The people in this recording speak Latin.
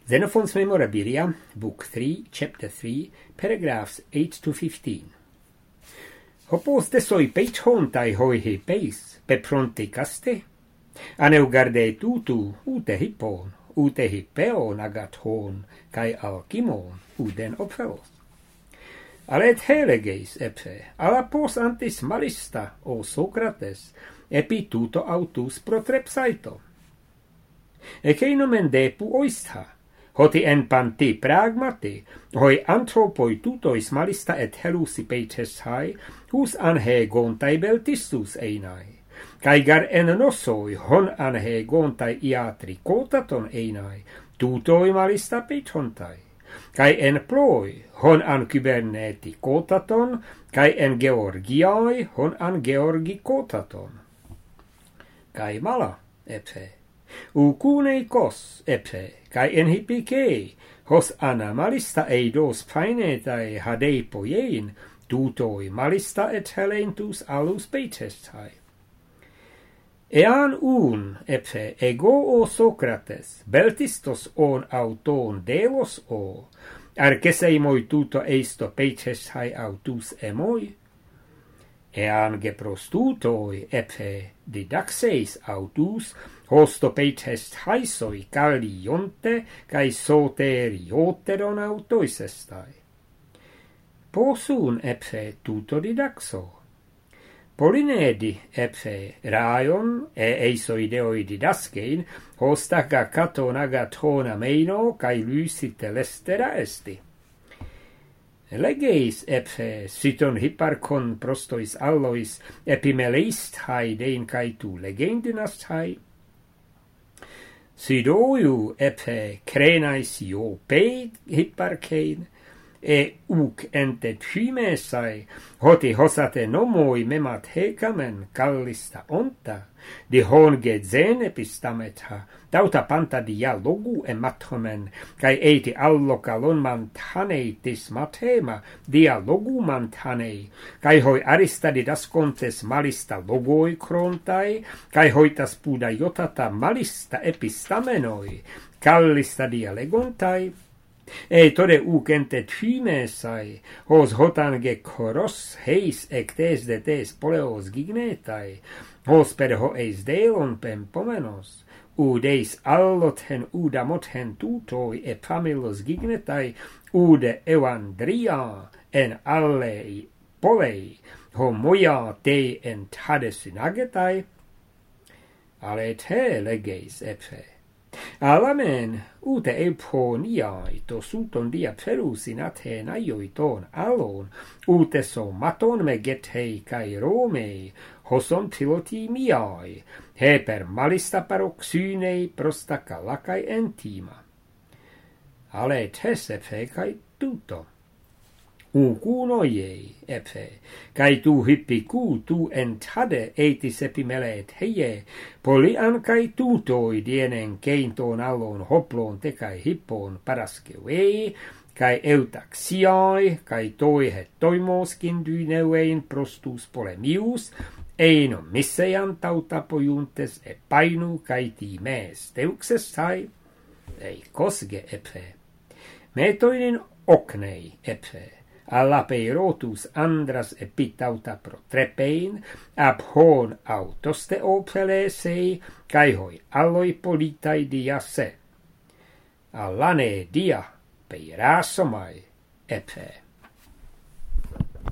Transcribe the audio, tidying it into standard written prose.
Xenophon's Memorabilia, Book 3, Chapter 3, paragraphs 8 to 15. Hopos de soi peichontai hoi he peis, pepronte caste? Aneu garde tutu, ute hippon, ute hippeon agat hon, kai alkimon, uden ophelos. Alet helegeis epse, alapos antis malista, o Socrates, epi tuto autus protrepsaito. Ekeinomen depu oistha, hoti en panti pragmati, hoi anthropoi tutois malista et helusi peites hai, hus anhe gontai beltissus einai, kai gar en nosoi hon anhe gontai iatri kotaton einai, tutoi malista peitontai, kai en ploi hon an kyberneti kotaton, kai en georgiai hon an georgi kotaton. Kai mala, epse, ukunei kos, epse, kai en hippikei, hos ana malista eidos painetai hadei poiein, tutoi malista et helentus alus peitestai. Ean epse, ego o Socrates, beltistos on auton delos o, arcesei moi tuto eisto peitestai autus emoi, ean geprostutoi epse didaxeis autus, hosto peitest haisoi callionte, cae soterioteron autois estai. Posun epse tuto didaxo. Polinedi epse raion eisoideoi didaskein, hostaca caton agaton ameino, cae lusi telestera esti. Legeis epse siton hipparchon prostois allois epimeleist hai dein cae tu legendinast hai. Sidoiu epse crenais iopei hipparchein, uc ente tymesai, hoti hosate nomoi memat hecamen callista onta, di hon gezen epistametha, dauta panta dia logu ematomen, cae eiti allocalon mantaneitis matema, dia logu mantanei, cae hoi aristadidascontes malista logoi crontai, cae hoitas puda iotata malista epistamenoi, callista dia legontai, tode ucente tymesai, hos hotange coros heis ectes de tes poleos gignetai, hos per ho eis delon pempomenos, udeis alloten udamothen tutoi e familos gignetai, ude evandria en allei polei, ho moia te en tade synagetai, ale te legeis epse. Alamen, ute eponiai, to suton dia perus in Athenaioi ton alon, ute so maton me getei cae Romei, hoson piloti miai, he per malista paroxynei prostaca lacai entima. Ale tes epse cae tuto. Ucuno iei, epse, cae tu hippicu tu entade etis epimele et heie, polian cae tutoi dienen keinton allon hoplon te cae hippon parascevei, cae eutaxiai, cae toi het toimoskin dyneuein prostus polemius, eino missean tauta poiuntes e painu cae times teuxestai, cosge epse, metoinin ocnei epse, alla peirotus andras epitauta protrepein, ab hon autoste opelesei, cae hoi alloi politai dia se. Allane dia peirasomai epse.